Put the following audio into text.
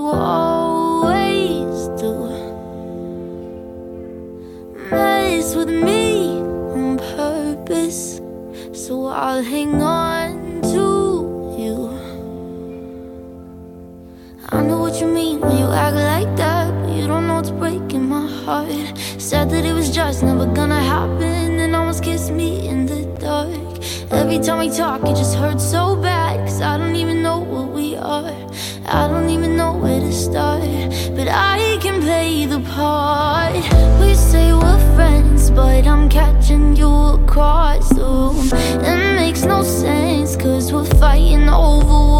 you always do. Mess with me on purpose, so I'll hang on to you. I know what you mean when you act like that, but you don't know what's breaking my heart. Said that it was just never gonna happen, and almost kissed me in the dark. Every time we talk it just hurts so bad, cause I don't even know what we are. I don't even know where to start, but I can play the part. We say we're friends, but I'm catching you across the room. It makes no sense, cause we're fighting over